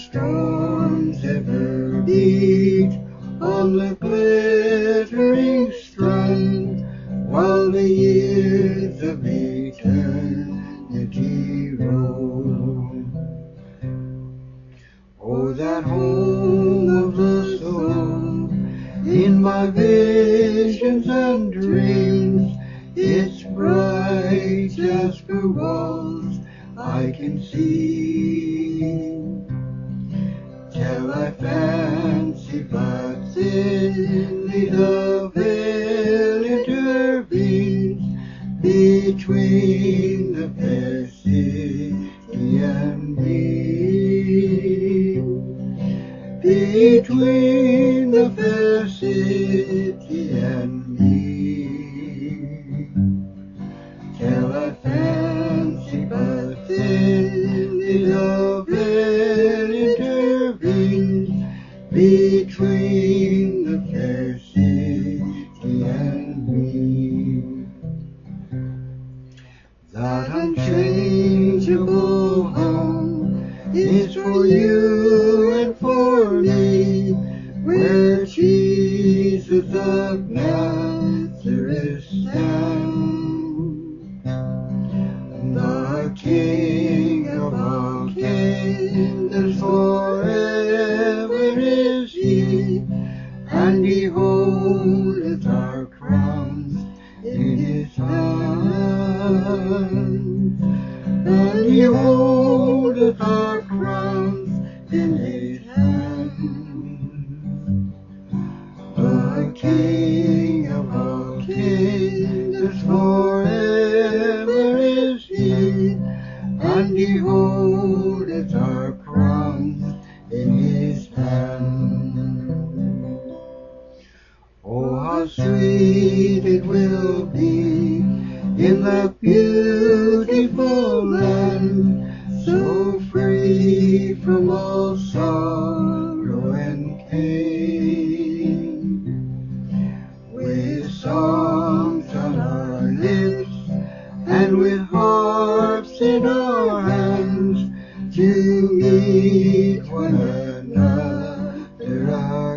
storms ever beat on the glittering strand, while the years of eternity roll. Oh, that home of the soul, in my visions and dreams, its bright jasper walls I can see, till I fancy but thinly the veil intervenes between the fair city and me, between the fair city and me, till I fancy but thinly the veil intervenes between the fair city and me. That unchangeable home is for you and for me, where Jesus of Nazareth stands, the King of all kingdoms forever is He, and He holdeth our crowns in His hand, and He holdeth our crowns in His hand. The King of all kingdoms forever is He, and He holdeth our crowns in His hand. Oh, how sweet it will be in that beautiful land, so free from all sorrow and pain, with songs on our lips and with harps in our hands, to meet one another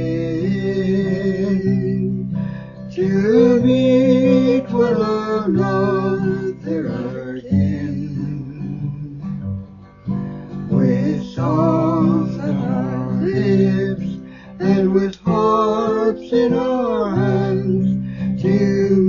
again, to meet one another again, with songs on our lips and with harps in our hands, to